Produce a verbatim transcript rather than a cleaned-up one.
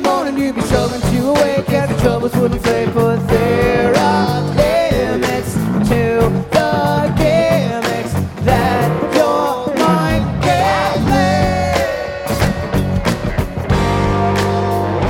morning you'd be struggling to awake as the troubles wouldn't say for Sarah.